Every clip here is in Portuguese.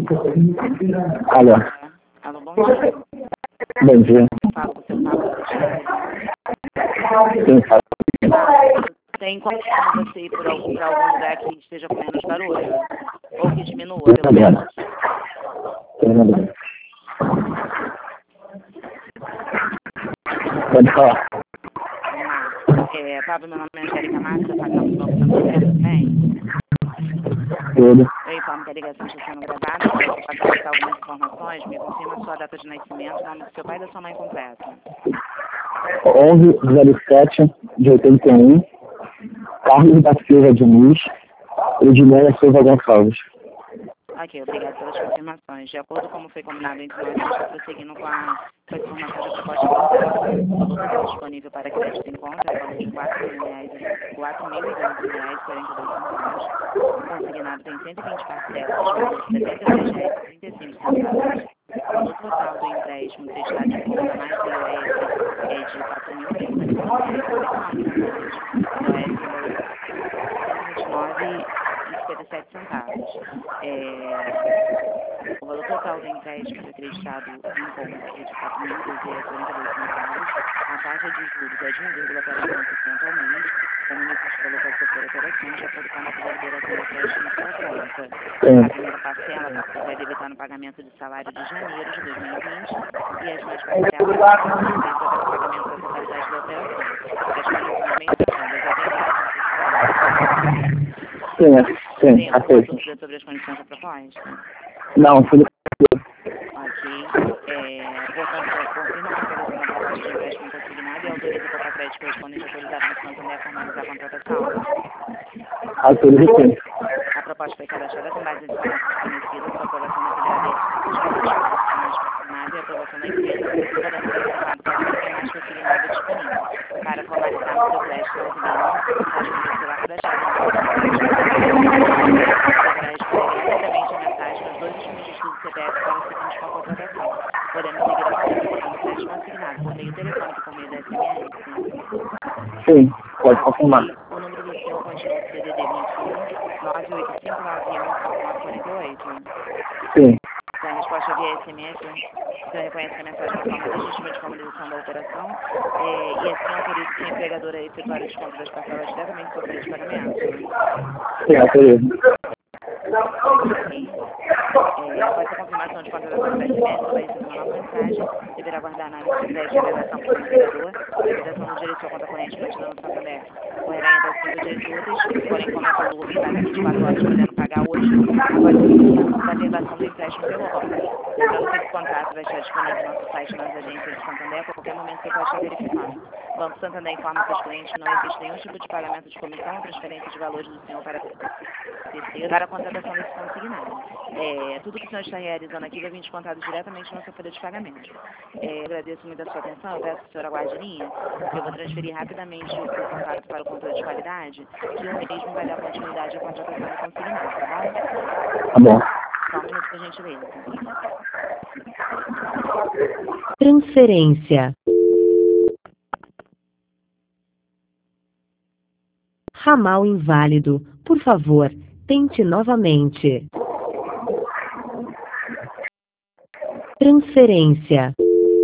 Alô. Alô, bom dia. Bom dia. Falo com o seu Pablo Gutierrez. Quem fala? Tem como você ir para algum lugar que esteja com menos barulho? Ou que diminua, pelo menos? Pode falar. Vamos lá. Pablo, meu nome é Angélica Marques, eu faço do Banco Santander, tudo bem? Tudo. Eu informo que a ligação está sendo gravada, para passar algumas informações, me confirma a sua data de nascimento, o nome do seu pai e da sua mãe completa. 11/07/81, Carlos da Silva Diniz, Edneia Silva Gonçalves. Ok, obrigado pelas confirmações. De acordo com como foi combinado entre nós, eu estou prosseguindo com as informações da proposta inicial. O valor que está disponível para crédito em conta é o valor de R$4.011,42. Consignado tem 120 parcelas, de valor de R$76,35. O valor total do empréstimo prestado em conta mais o IOF é de R$4.159,59. IOF no valor de R$129,57. O valor total do empréstimo acreditado em conta é de R$4.042,42. A taxa de juros é de 1,41% ao mês. Comunica este valor para sofrer operações de acordo com a data da liberação do crédito em sua conta. A primeira parcela vai debitar no pagamento de salário de janeiro de 2020 e as mais parcelas para o pagamento da totalidade da operação. As condições bem tranquilas. Tem alguma dúvida sobre as condições da proposta? Não, tudo. Ok. Portanto, confirma a comprovação da proposta de empréstimo consignado e autoriza o Copacrédito correspondente autorizado no Santander a formalizar a contratação. Autorização. A proposta foi cadastrada com base em informações fornecidas, sua aprovação dependerá de mais confirmada e a aprovação da empresa, podendo ser informado caso não tenha mais consignado disponível. Para formalizar no seu crédito, nós enviamos uma mensagem no seu celular cadastrado no seu crédito. Deverá responder gratuitamente a mensagem nos 2 últimos dígitos do CPF para seguirmos com a contratação. Podemos seguir a contratação do crédito consignado por meio telefônico e por meio da SMS? Sim, pode confirmar. O número do senhor continua o CDD 21 985915948. Sim. A resposta via SMS, você reconhece que a mensagem é uma forma legítima de formalização da operação e assim autoriza o empregador a efetuar o desconto das parcelas diretamente na sua folha de pagamento. Sim, autorizo. Após a confirmação de contratação do SMS, você vai receber uma nova mensagem. Deverá aguardar a análise de crédito e realização por seu empregador. A liquidação do direito à conta corrente mantida no Santander ocorrerá em até 5 dias úteis, porém, como é volume, vai dar 24 horas podendo pagar hoje, após a confirmação da verbação do empréstimo pelo banco. Lembrando que esse contrato vai estar disponível no nosso site nas agências de Santander a qualquer momento você pode estar verificando. O Banco Santander informa seus clientes que não existe nenhum tipo de pagamento de comissão ou transferência de valores do senhor para terceiro para a contratação desse consignado. Tudo que o senhor está realizando aqui vai vir descontado diretamente na sua folha de pagamento. Agradeço muito a sua atenção, eu peço que o senhor aguarde em linha, porque eu vou transferir rapidamente o contato para o controle de qualidade, que o mesmo vai dar continuidade à contratação do consignado, tá bom? Tá bom. Só um minuto, por gentileza. Transferência. Ramal inválido. Por favor, tente novamente. Transferência.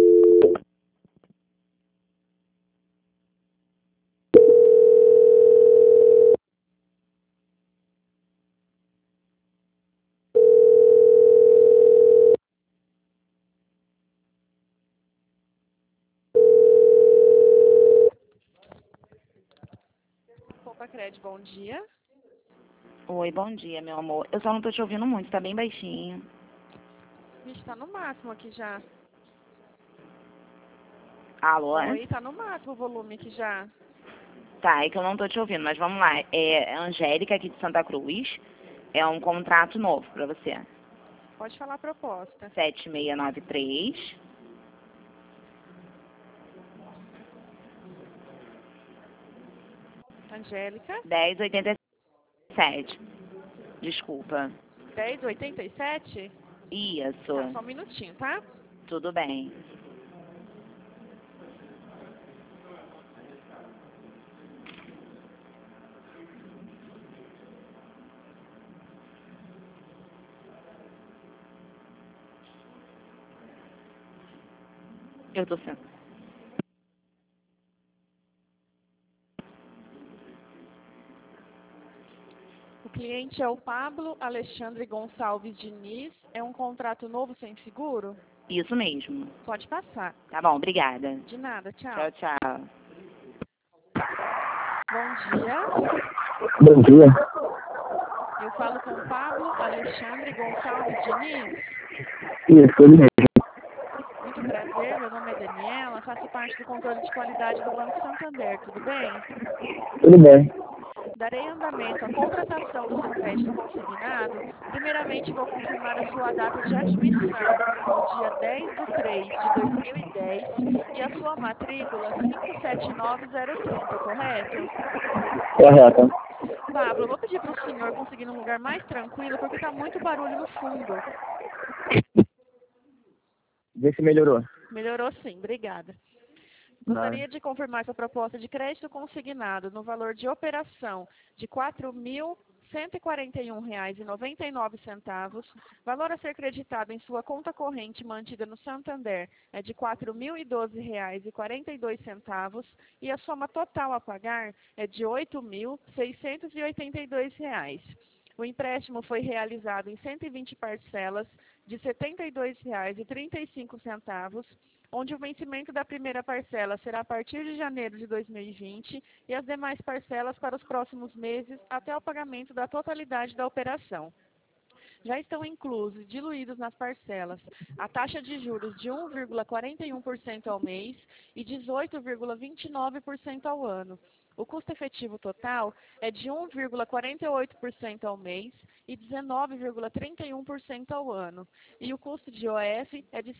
Copacred, bom dia. Oi, bom dia, meu amor. Eu só não tô te ouvindo muito, tá bem baixinho. A gente tá no máximo aqui já. Alô? Oi, tá no máximo o volume aqui já. Tá, é que eu não tô te ouvindo, mas vamos lá. É Angélica aqui de Santa Cruz. É um contrato novo pra você. Pode falar a proposta. 7693. Angélica. 1087. Desculpa. 1087? Isso. Tá, só um minutinho, tá? Tudo bem. Eu estou sendo. O cliente é o Pablo Alexandre Gonçalves Diniz. É um contrato novo sem seguro? Isso mesmo. Pode passar. Tá bom, obrigada. De nada, tchau. Tchau, tchau. Bom dia. Bom dia. Eu falo com o Pablo Alexandre Gonçalves Diniz. Isso, ele mesmo. Muito prazer, meu nome é Daniela, faço parte do controle de qualidade do Banco Santander, tudo bem? Tudo bem. Darei andamento à contratação do seu crédito consignado. Primeiramente, vou confirmar a sua data de admissão, no dia 10/3/2010, e a sua matrícula 579030, correto? Correto. Pablo, eu vou pedir para o senhor conseguir um lugar mais tranquilo, porque está muito barulho no fundo. Vê se melhorou. Melhorou sim, obrigada. Gostaria de confirmar essa proposta de crédito consignado no valor de operação de R$ 4.141,99. Valor a ser creditado em sua conta corrente mantida no Santander é de R$ 4.012,42 e a soma total a pagar é de R$ 8.682. O empréstimo foi realizado em 120 parcelas de R$ 72,35, onde o vencimento da primeira parcela será a partir de janeiro de 2020 e as demais parcelas para os próximos meses até o pagamento da totalidade da operação. Já estão inclusos, diluídos nas parcelas, a taxa de juros de 1,41% ao mês e 18,29% ao ano. O custo efetivo total é de 1,48% ao mês e 19,31% ao ano. E o custo de IOF é de R$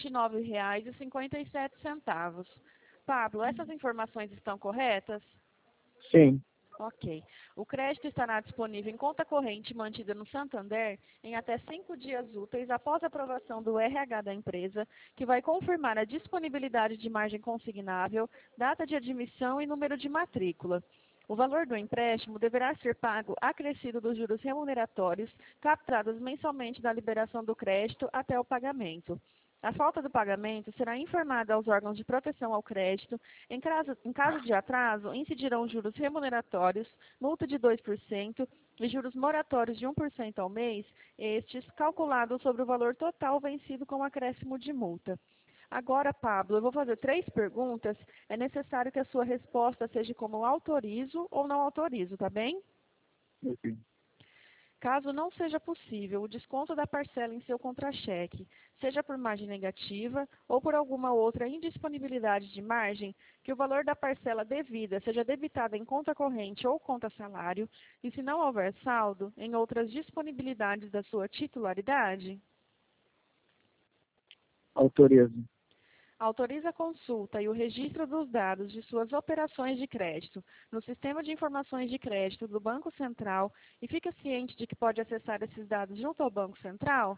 129,57. Pablo, essas informações estão corretas? Sim. Ok. O crédito estará disponível em conta corrente mantida no Santander em até 5 dias úteis após a aprovação do RH da empresa, que vai confirmar a disponibilidade de margem consignável, data de admissão e número de matrícula. O valor do empréstimo deverá ser pago acrescido dos juros remuneratórios captados mensalmente da liberação do crédito até o pagamento. A falta do pagamento será informada aos órgãos de proteção ao crédito. Em caso de atraso, incidirão juros remuneratórios, multa de 2% e juros moratórios de 1% ao mês, estes calculados sobre o valor total vencido com acréscimo de multa. Agora, Pablo, eu vou fazer 3 perguntas. É necessário que a sua resposta seja como autorizo ou não autorizo, tá bem? Ok. Caso não seja possível o desconto da parcela em seu contra-cheque, seja por margem negativa ou por alguma outra indisponibilidade de margem, que o valor da parcela devida seja debitado em conta corrente ou conta salário, e se não houver saldo, em outras disponibilidades da sua titularidade? Autorizo. Autoriza a consulta e o registro dos dados de suas operações de crédito no Sistema de Informações de Crédito do Banco Central e fica ciente de que pode acessar esses dados junto ao Banco Central?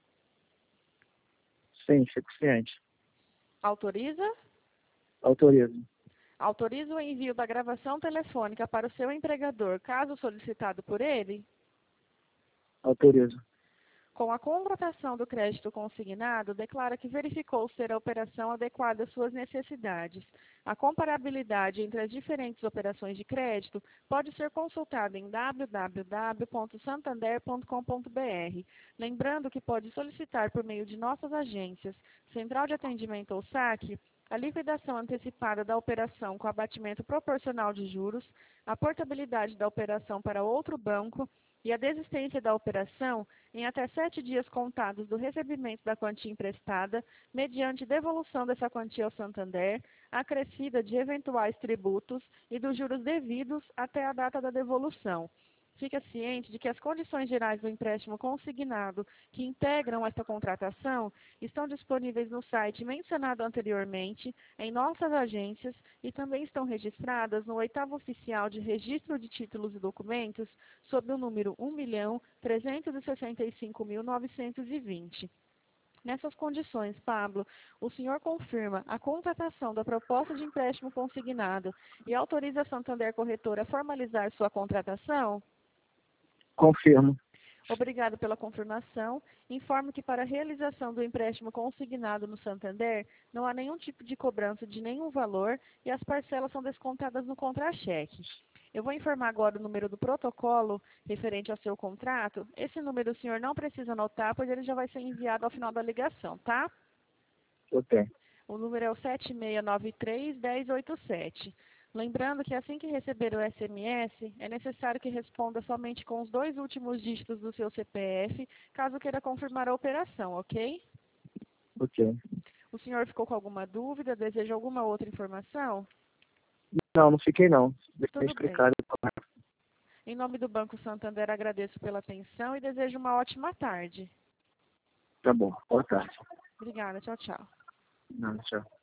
Sim, fico ciente. Autoriza? Autorizo. Autoriza o envio da gravação telefônica para o seu empregador, caso solicitado por ele? Autorizo. Com a contratação do crédito consignado, declara que verificou ser a operação adequada às suas necessidades. A comparabilidade entre as diferentes operações de crédito pode ser consultada em www.santander.com.br. Lembrando que pode solicitar por meio de nossas agências, Central de Atendimento ou SAC, a liquidação antecipada da operação com abatimento proporcional de juros, a portabilidade da operação para outro banco e a desistência da operação em até 7 dias contados do recebimento da quantia emprestada, mediante devolução dessa quantia ao Santander, acrescida de eventuais tributos e dos juros devidos até a data da devolução. Fica ciente de que as condições gerais do empréstimo consignado que integram esta contratação estão disponíveis no site mencionado anteriormente, em nossas agências e também estão registradas no 8º Oficial de Registro de Títulos e Documentos, sob o número 1.365.920. Nessas condições, Pablo, o senhor confirma a contratação da proposta de empréstimo consignado e autoriza a Santander Corretora a formalizar sua contratação? Confirmo. Obrigado pela confirmação. Informo que para a realização do empréstimo consignado no Santander, não há nenhum tipo de cobrança de nenhum valor e as parcelas são descontadas no contra-cheque. Eu vou informar agora o número do protocolo referente ao seu contrato. Esse número o senhor não precisa anotar, pois ele já vai ser enviado ao final da ligação, tá? Ok. O número é o 7693-1087. Lembrando que assim que receber o SMS, é necessário que responda somente com os 2 últimos dígitos do seu CPF, caso queira confirmar a operação, ok? Ok. O senhor ficou com alguma dúvida? Deseja alguma outra informação? Não, não fiquei não. Bem Tudo bem. explicado. Em nome do Banco Santander, agradeço pela atenção e desejo uma ótima tarde. Tá bom. Boa tarde. Obrigada. Tchau, tchau. Não, tchau.